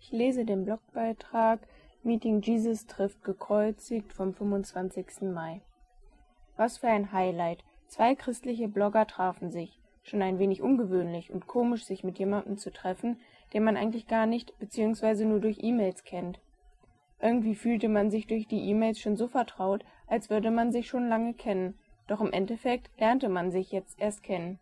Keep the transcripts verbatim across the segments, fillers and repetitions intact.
Ich lese den Blogbeitrag Meeting Jesus trifft gekreuzigt vom fünfundzwanzigsten Mai. Was für ein Highlight! Zwei christliche Blogger trafen sich. Schon ein wenig ungewöhnlich und komisch, sich mit jemandem zu treffen, den man eigentlich gar nicht bzw. nur durch E-Mails kennt. Irgendwie fühlte man sich durch die E-Mails schon so vertraut, als würde man sich schon lange kennen, doch im Endeffekt lernte man sich jetzt erst kennen.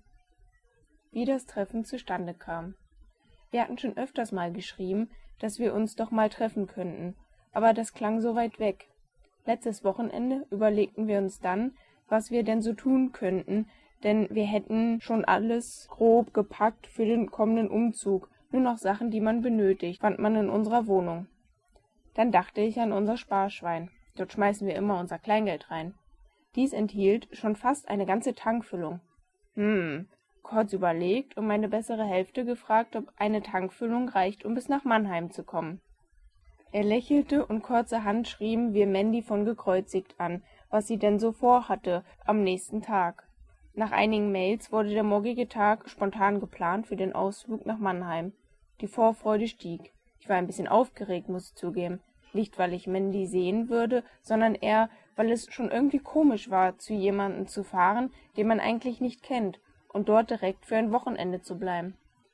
Wie das Treffen zustande kam. Wir hatten schon öfters mal geschrieben, dass wir uns doch mal treffen könnten, aber das klang so weit weg. Letztes Wochenende überlegten wir uns dann, was wir denn so tun könnten, denn wir hätten schon alles grob gepackt für den kommenden Umzug, nur noch Sachen, die man benötigt, fand man in unserer Wohnung. Dann dachte ich an unser Sparschwein, dort schmeißen wir immer unser Kleingeld rein. Dies enthielt schon fast eine ganze Tankfüllung. Hm, kurz überlegt und meine bessere Hälfte gefragt, ob eine Tankfüllung reicht, um bis nach Mannheim zu kommen. Er lächelte und kurzerhand schrieben wir Mandy von gekreuzigt an, was sie denn so vorhatte am nächsten Tag. Nach einigen Mails wurde der morgige Tag spontan geplant für den Ausflug nach Mannheim. Die Vorfreude stieg. Ich war ein bisschen aufgeregt, muss ich zugeben. Nicht, weil ich Mandy sehen würde, sondern eher, weil es schon irgendwie komisch war, zu jemandem zu fahren, den man eigentlich nicht kennt, und dort direkt für ein Wochenende zu bleiben.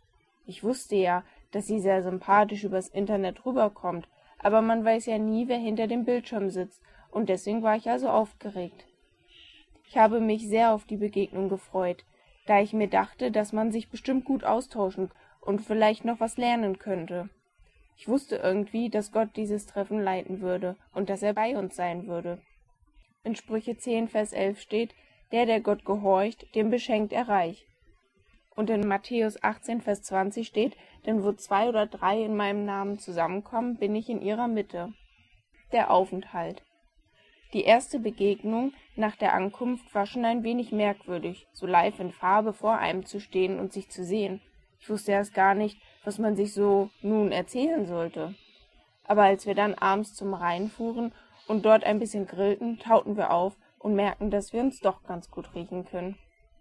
Ich wusste ja, dass sie sehr sympathisch übers Internet rüberkommt, aber man weiß ja nie, wer hinter dem Bildschirm sitzt, und deswegen war ich also aufgeregt. Ich habe mich sehr auf die Begegnung gefreut, da ich mir dachte, dass man sich bestimmt gut austauschen und vielleicht noch was lernen könnte. Ich wusste irgendwie, dass Gott dieses Treffen leiten würde und dass er bei uns sein würde. In Sprüche zehn, Vers elf steht, der, der Gott gehorcht, dem beschenkt er reich. Und in Matthäus achtzehn, Vers zwanzig steht, denn wo zwei oder drei in meinem Namen zusammenkommen, bin ich in ihrer Mitte. Der Aufenthalt. Die erste Begegnung nach der Ankunft war schon ein wenig merkwürdig, so live in Farbe vor einem zu stehen und sich zu sehen. Ich wusste erst gar nicht, was man sich so nun erzählen sollte. Aber als wir dann abends zum Rhein fuhren und dort ein bisschen grillten, tauten wir auf und merkten, dass wir uns doch ganz gut riechen können.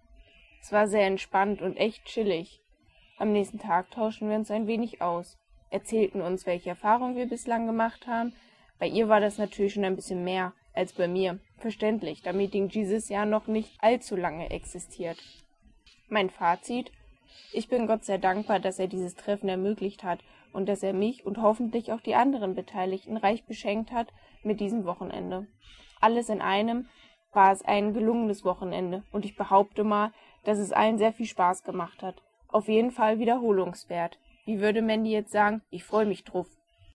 Es war sehr entspannt und echt chillig. Am nächsten Tag tauschten wir uns ein wenig aus, erzählten uns, welche Erfahrungen wir bislang gemacht haben. Bei ihr war das natürlich schon ein bisschen mehr als bei mir. Verständlich, da Meeting Jesus ja noch nicht allzu lange existiert. Mein Fazit: Ich bin Gott sehr dankbar, dass er dieses Treffen ermöglicht hat und dass er mich und hoffentlich auch die anderen Beteiligten reich beschenkt hat mit diesem Wochenende. Alles in einem war es ein gelungenes Wochenende und ich behaupte mal, dass es allen sehr viel Spaß gemacht hat. Auf jeden Fall wiederholungswert. Wie würde Mandy jetzt sagen, ich freue mich drauf.